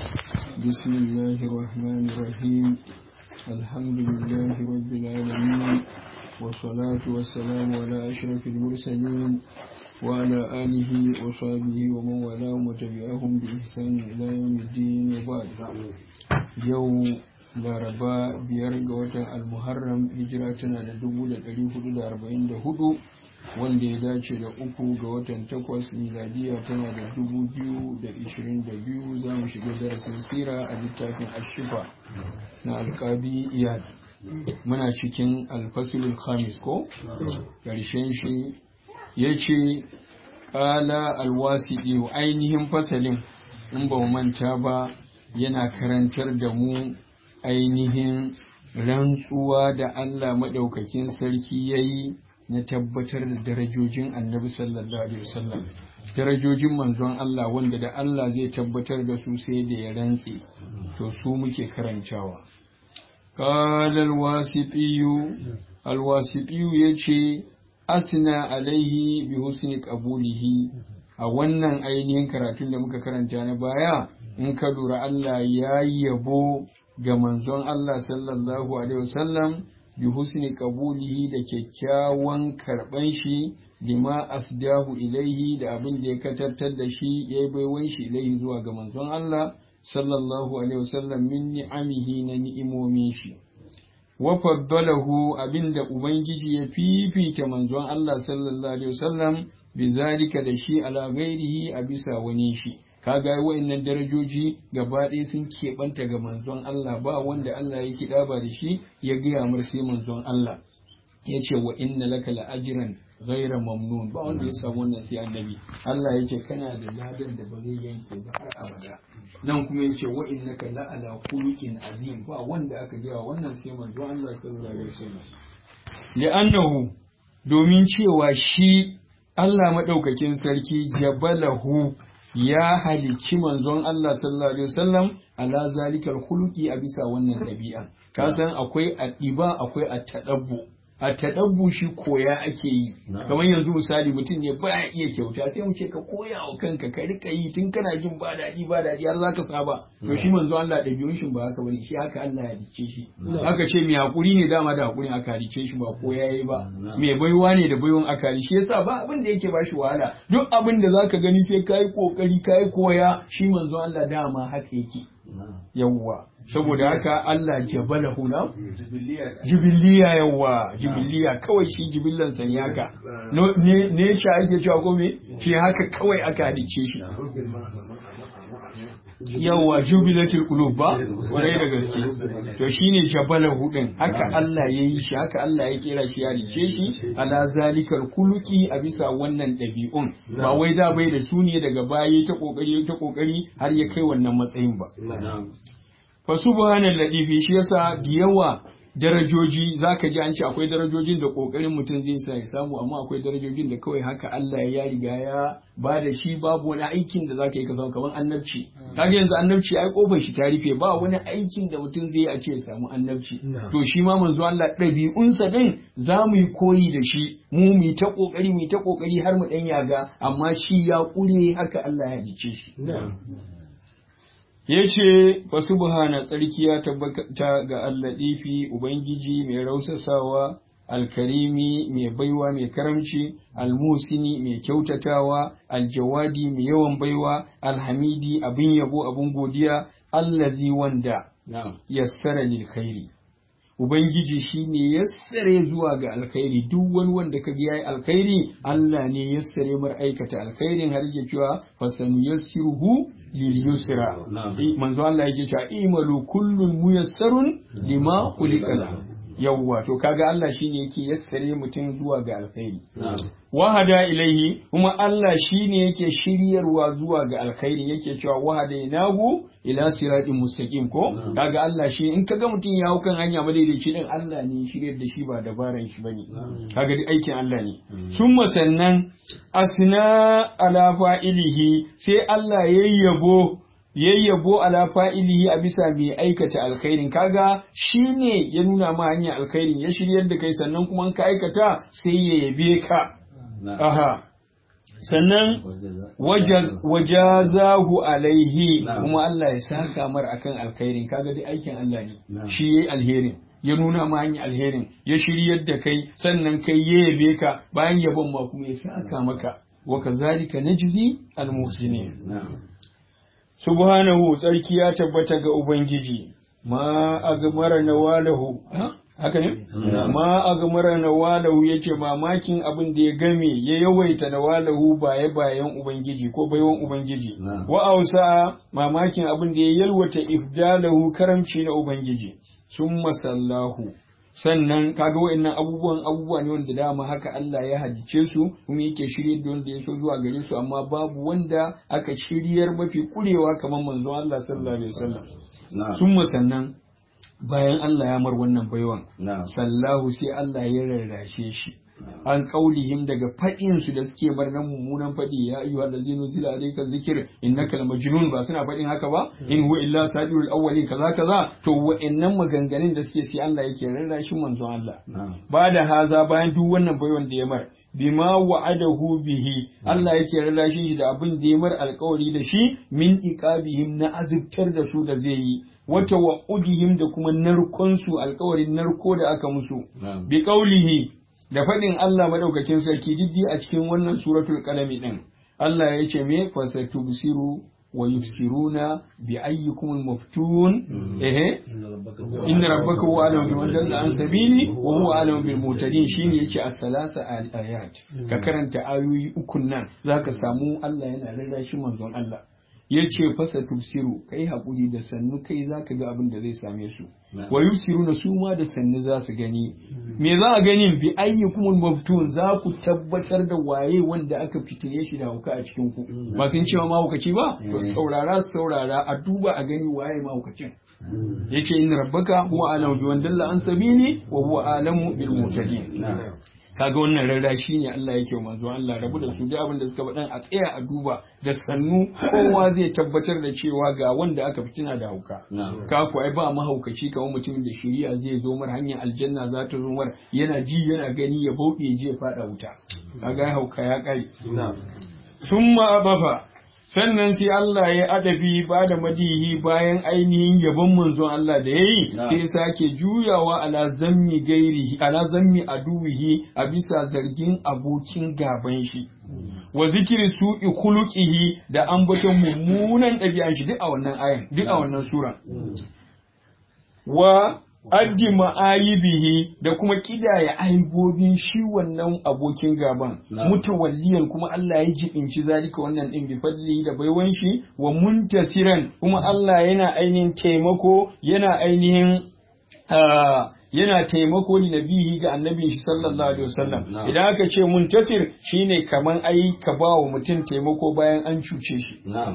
بسم الله الرحمن الرحيم الحمد لله رب العالمين والصلاة والسلام على أشرف المرسلين وعلى آله وصحبه ومن والاهم وتبعهم بإحسان إلى يوم الدين وبعد يوم laraba biyar ga watan almuharram hijira tana da 1444 wanda ya dace da 3 ga watan 8 miladiya tana da 2022 za mu shiga darasin sira a littafin ashifa na alkabi iyad muna cikin alfasulul khamis ko ƙarshen shi ya ce ƙala alwasiɗi ainihin fasalin in ba manta ba yana karantar da mu ainihin rantsuwa da Allah maɗaukakin sarki ya yi na tabbatar da darajojin annabi sallallahu alaihi wasallam darajojin manzon Allah wanda da Allah zai tabbatar da su sai da ya rantse to su muke karantawa qala alwasitiyu yace asna alaihi bi husni qabulihi a wannan ainihin karatun da muka karanta na baya in ka lura Allah ya yabo ga manzon Allah sallallahu alaihi wasallam bi husni qabulihi da kyakkyawan karban shi lima asdahu ilaihi da abin da ya katartar da shi yayi baiwan shi ilaihi zuwa ga manzon Allah sallallahu alaihi wasallam min ni'amihi na ni'imomin shi wa faddalahu abinda ubangiji ya fifita manzon Allah sallallahu alaihi wasallam bizalika da shi ala ghairihi a bisa wani shi kaga wa'annan darajoji gaba ɗaya sun keɓanta ga manzon Allah ba wanda Allah ya kiɗa ba da shi ya gaya mar sai manzon Allah ya ce wa inna laka la'ajiran ghaira mamnun ba wanda ya samu wannan sai annabi Allah ya ce kana da ladan da ba zai yanke ba har abada nan kuma ya ce wa innaka la'ala khuluqin azim ba wanda aka gaya wannan sai manzon Allah sallallahu alaihi wasallam li'annahu domin cewa shi Allah madaukakin sarki jabalahu ya halicci manzon Allah sallallahu alaihi wasallam ala zalikal khuluqi a bisa wannan dabi'a ka san akwai adiba akwai at-tadabbu shi koya ake yi kamar yanzu misali mutum ne ba iya kyauta sai mu ce ka koya wa kanka ka rika yi tun kana jin ba dadi har zaka saba to shi manzon Allah dabi'un shi ba haka bane shi haka Allah ya halicce shi aka ce mai hakuri ne dama da hakuri aka halicce shi ba koya yayi ba mai baiwa ne da baiwan aka halicce shi yasa ba abin da yake bashi wahala duk abin da zaka gani sai kai kokari kai koya shi manzon Allah dama haka yake yawwa saboda haka Allah jabalahu na jibiliya yawwa jibiliya kawai shi jibillan san haka ne ce ake cewa ko me shi haka kawai aka hadice shi yawwa jubilatul qulub ba kwarai da gaske to shine jabalahu din haka Allah yayi shi haka Allah ya kera shi ya hadice shi ala zalikal khuluqi a bisa wannan dabi'un ba wai da bai da su ne daga baya ta kokari har ya kai wannan matsayin ba fa subhanal ladifi shi yasa da yawa darajoji zaka ji an ce akwai darajojin da kokarin mutum zai sa ya samu amma akwai darajojin da kawai haka Allah ya riga ya ba da shi babu wani aikin da zaka yi ka samu kamar annabci kaga yanzu annabci ai kofar shi ta rufe ba wani aikin da mutum zai yi a ce ya samu annabci to shi ma manzo Allah ɗabi'unsa din za mu yi koyi da shi mu yi ta kokari har mu dan yaga amma shi ya kure haka Allah ya jice shi ya ce fa subhana tsarki ya tabbata ga alladifi ubangiji mai rausasawa alkarimi mai baiwa mai karamci almusini mai kyautatawa aljawadi mai yawan baiwa alhamidi abin yabo abin godiya allazi wanda yassara lil khairi Ubangiji shi ne yassare zuwa ga alkhairi duk wani wanda ka ga yayi alkhairi Allah ne yassare mar aikata alkhairin har yake cewa fasan yassiruhu lil yusra manzo Allah yake cewa imalu kullun muyassarun lima khuliqa yawwa to kaga Allah shine yake yassare mutum zuwa ga alkhairi wahada ilaihi kuma Allah shine yake shiryarwa zuwa ga alkhairi yake cewa wahadainahu ila siratin mustaqim ko kaga Allah shi in kaga mutum ya hau kan hanya madaidaici din Allah ne shiryar da shi ba dabaran shi bane kaga duk aikin Allah ne summa sannan asna ala fa'ilihi sai Allah yayyabo ala fa'ilihi a bisa mai aikata alkhairin kaga shine ya nuna ma hanya alkhairin ya shiryar da kai sannan kuma ka aikata sai ya yabe ka aha sannan wajazahu alaihi kuma Allah ya saka mar akan alkhairin, kaga dai aikin Allah ne shi yayi alherin, ya nuna ma hanyar alherin, ya shiryar da kai, sannan kai ya yabe ka, bayan yabon ma kuma ya saka maka, wa kazalika najzi almuhsinin. Subhanahu, tsarki ya tabbata ga Ubangiji, ma agmara nawalahu, haka ne? Ma agmara nawalahu yace mamakin abin da ya game ya yawaita nawalahu bayan Ubangiji ko baiwan Ubangiji, wa ausa mamakin abin da ya yalwata ifdalahu karamci na Ubangiji, summa sallahu. Sannan kaga wa'annan abubuwa ne wanda dama haka Allah ya hadice su kuma yake shiryar da wanda ya so zuwa gare su, amma babu wanda aka shiryar mafi kurewa kamar manzon Allah sallallahu alaihi wasallam. Summa sannan bayan Allah ya mar wannan baiwan sallahu sai Allah ya rarrashe shi an kaulihim daga fadin su da suke bar nan mummunan fadi, ya ayyuhal ladzina zila alayka zikr innaka lamajnun, ba suna fadin haka ba, in huwa illa sadirul awwalin kaza kaza. To wa'annan maganganun da suke sai Allah yake rarrashin manzon Allah ba da haza, bayan duk wannan baiwan da ya mar bima wa'adahu bihi, Allah yake rarrashin shi da abin da ya mar alƙawari da shi min iqabihim na azubtar da su da zai yi, wata wa'udihim da kuma narkon su, alƙawarin narko da aka musu, bi qaulihi da faɗin Allah madaukakin sarki diddi a cikin wannan suratul qalami din. Allah ya ce me fasatubsiru wa yubsiruna bi ayyukumul maftun inna rabbaka huwa alamu biman dalla an sabili wa huwa alamu bil mutadin, shine yace as-salasa ayat ka karanta ayoyi ukun nan zaka samu Allah yana rarrashi manzon Allah yace fasa tubsiru, kai hakuri da sannu kai zaka ga abin da zai same su, wa yubsiruna su ma da sannu za su gani. Me za a gani? bi ayyukumul maftun, za ku tabbatar da waye wanda aka fitine shi da hauka a cikin ku, ba sun cewa mahaukaci ba, to saurara a duba a gani waye mahaukacin. yace in rabbaka huwa alamu bi man dalla an sabili wa huwa alamu bil mutadin. Kaga wannan rarrashi ne Allah yake wa manzo Allah, rabu da su da abin da suka faɗan a tsaya a duba da sannu, kowa zai tabbatar da cewa ga wanda aka fitina da hauka. Ka ku ai ba mahaukaci kamar mutumin da shiriya zai zo mar, hanyar aljanna za ta zo mar, yana ji yana gani ya bauɗe je ya faɗa wuta. Kaga hauka ya kai. Summa abafa, sannan sai Allah ya adafi ba da madihi bayan ainihin yabon manzon Allah da yayi, sai sake juyawa ala zammi gairihi, ala zammi aduwihi, a bisa zargin abokin gaban shi, wa zikiri su'i khuluqihi, da ambaton mummunan ɗabi'an shi, duk a wannan ayan, duk a wannan sura. Wa addi ma'ayibihi, da kuma kidaya aibobin shi wannan abokin gaban, mutawalliyan kuma Allah ya jibinci zalika wannan din bi fadli da baiwan shi, wa muntasiran kuma Allah yana ainihin taimako, yana taimako li nabihi ga annabin shi sallallahu alaihi wasallam. Idan aka ce muntasir shine kaman ai ka ba wa mutum taimako bayan an cuce shi.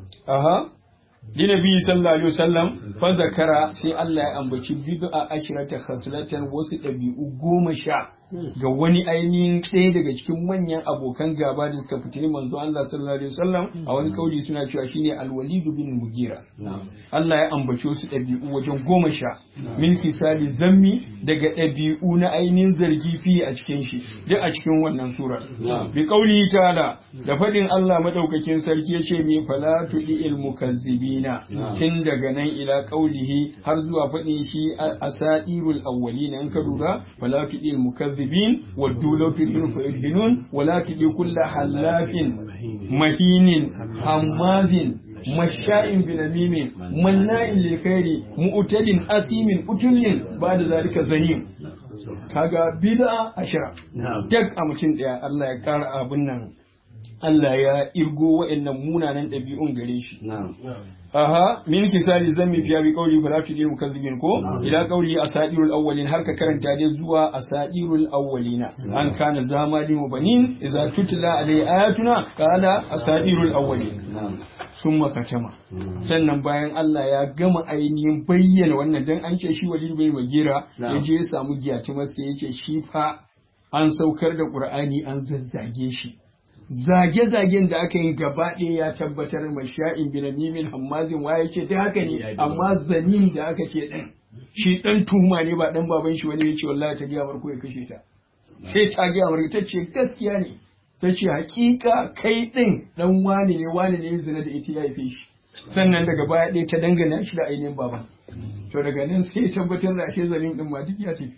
Linabi sallallahu alaihi wasallam fa zakara, sai Allah ya ambaci bid'a ashrata khaslatan, wasu ɗabi'u 10 ga wani ainihin ɗaya daga cikin manyan abokan gaba da suka fitini manzo Allah sallallahu alaihi wasallam. A wani kauli suna cewa shine Al-Walid bin Mughira. Allah ya ambaci wasu ɗabi'u wajen 10 min kisali zammi, daga ɗabi'u na ainihin zargi fi a cikin shi, duk a cikin wannan sura. Bi kauli ta'ala, da fadin Allah madaukakin sarki yace mi fala tudil mukazzibina, tun daga nan ila kaulihi har zuwa fadin shi asairul awwalin, an ka lura fala tudil mukazzibin waddu law tudhinu fa yudhinun wala tudil kullu halafin mahinin hammazin masha'in binamimin manna'in lil khairi mu'tadin asimin utullin ba'da zalika zanim. Kaga bid'a ashara duk a mutum daya Allah ya kara abun nan, Allah ya irgo wa'annan munanan ɗabi'un gare shi. Min kisali zammi fiya bi qawli fala tudil mukazzibin, ko ila qawli asadirul awwalin, har ka karanta dai zuwa asadirul awwalina, an kana zamani wa banin idza tutla alai ayatuna qala asadirul awwalin. Summa katama, sannan bayan Allah ya gama ainihin bayyana wannan, dan an ce shi Walid bin Mughira ya je ya samu giyatumar sai yace shi fa an saukar da Qur'ani an zazzage shi, zage-zagen da aka yi gaba ɗaya ya tabbatar masha'in binamimin hammazin waye ce ta haka ne, amma zanin da aka ce ɗan shi ɗan tuma ne ba ɗan baban shi, wani ya ce wallahi ta gaya marko ya kashe ta, sai ta gaya marko ta ce gaskiya ne, ta ce hakika kai din dan wane ne zina da ita ya haife shi sannan daga baya ɗaya ta dangana shi da ainihin baban to daga nan sai tabbatar da ashe zanim din ma duk ya tafi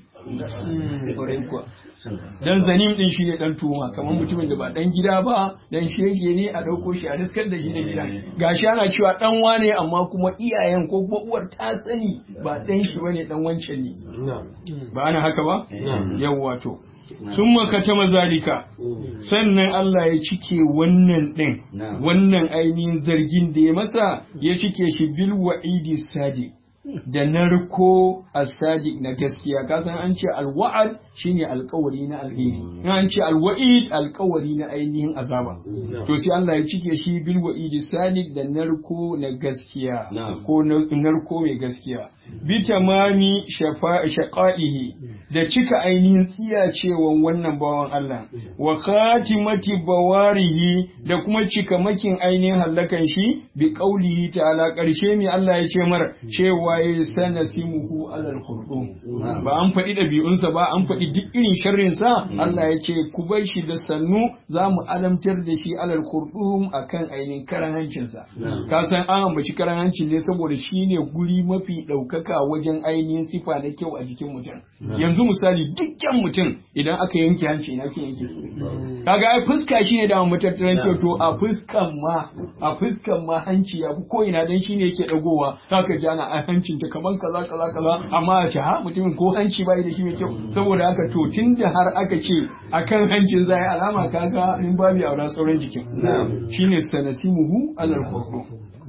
dan zanim din shi ne dan tuma kamar mutumin da ba dan gida ba dan shege ne a dauko shi a riskar da shi da gida gashi ana cewa dan wane amma kuma iyayen ko kuma uwar ta sani ba dan shi bane dan wancan ne ba ana haka ba yawwa to sun makata mazalika sannan Allah ya cike wannan ɗin wannan ainihin zargin da ya masa ya cike shi bil wa'idi sadiq da narko as-sadiq na gaskiya kasan an ce al-wa'ad shine alƙawari na alheri an ce al-wa'id alƙawari na ainihin azaba to sai Allah ya cike shi bil wa'idi sadiq da narko na gaskiya ko narko mai gaskiya bi tamami shaqaihi da cika ainihin tsiyacewan wannan bawan Allah wa khatimati bawarihi da kuma cika makin ainihin hallakan shi bi qaulihi ta'ala karshe mai Allah ya ce mar cewa ya sanasimuhu alal khurdum ba an faɗi ɗabi'unsa ba an faɗi duk irin sharrin sa Allah ya ce ku bar shi da sannu za mu alamtar da shi alal khurdum akan ainihin karan hancinsa ka san an ambaci karan hancin ne saboda shine guri mafi ɗaukaka wajen ainihin sifa na kyau a jikin mutum yanzu misali dukkan mutum idan aka yanke hanci ina kin yanke kaga ai fuska shine da matattaran kyau to a fuskan ma hanci ya ko ina dan shine yake dagowa haka ji ana hancin ta kaman kaza amma a ce ha mutumin ko hanci bai da shi mai kyau saboda haka to tunda har aka ce akan hancin zai alama kaga in ba mi aura sauran jikin shine sanasimuhu alal khurru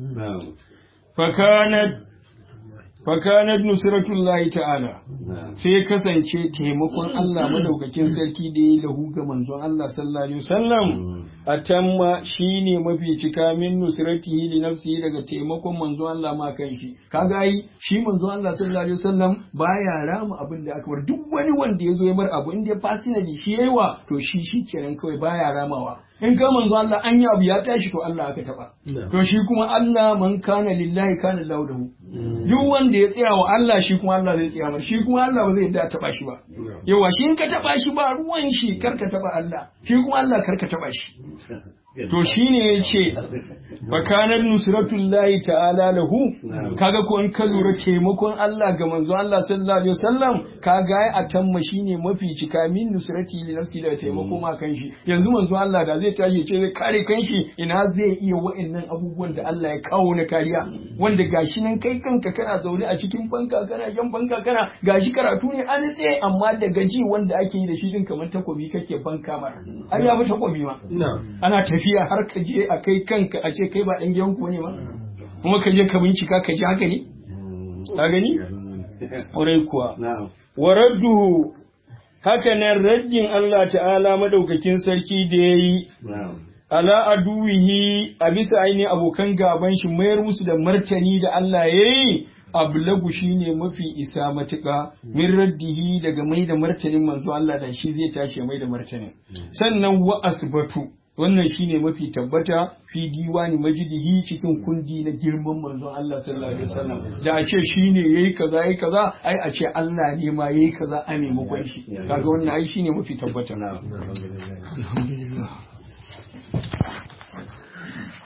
fakanat nusratullahi ta'ala sai kasance taimakon Allah madaukakin sarki da ya lahu ga manzon Allah sallallahu alaihi wasallam atamma shine mafi cika min nusratihi li nafsihi daga taimakon manzon Allah ma kan shi kaga ai shi manzon Allah sallallahu alaihi wasallam baya rama abin da aka bar duk wani wanda ya zo ya bar abu inda ya fatina da shi yayiwa to shi kenan kawai baya ramawa in ka manzo Allah an yi abu ya tashi to Allah aka taba to shi kuma Allah man kana lillahi kana lahu dahu duk wanda ya tsaya wa Allah shi kuma Allah zai tsaya masa shi kuma Allah ba zai yadda taba shi ba yawa shi in ka taba shi ba ruwan shi kar ka taba Allah shi kuma Allah kar ka taba shi to shine yace bakanar nusratullahi ta'ala lahu kaga ko in ka lura taimakon Allah ga manzo Allah sallallahu alaihi wasallam kaga ai atamma shine mafi cika min nusrati li nafsi da taimako ma kanshi yanzu manzo Allah da zai tashi ce zai kare kanshi ina zai iya wa'annan abubuwan da Allah ya kawo na kariya wanda gashi nan kai kanka kana zaune a cikin banka kana yan banka kana gashi karatu ne an tsaye amma da gaji wanda ake yi da shi din kamar takobi kake banka mara ai ya fi takobi ma ana tafiya har ka je a kai kanka a ce kai ba ɗan gidan ku ne ba kuma ka je ka bincika ka ji haka ne ka gani ƙwarai kuwa wa radduhu haka nan raddin Allah ta'ala madaukakin sarki da yayi ala aduwihi a bisa ainihin abokan gaban shi mayar musu da martani da Allah yayi ablagu shine mafi isa matuƙa min raddihi daga mai da martanin manzo Allah da shi zai tashi mai da martanin sannan wa asbatu wannan shine mafi tabbata fi diwani majidihi cikin kundi na girman manzon Allah sallallahu alaihi wasallam da a ce shine yayi kaza ai a ce Allah ne ma yayi kaza a maimakon shi kaga wannan ai shine mafi tabbata alhamdulillah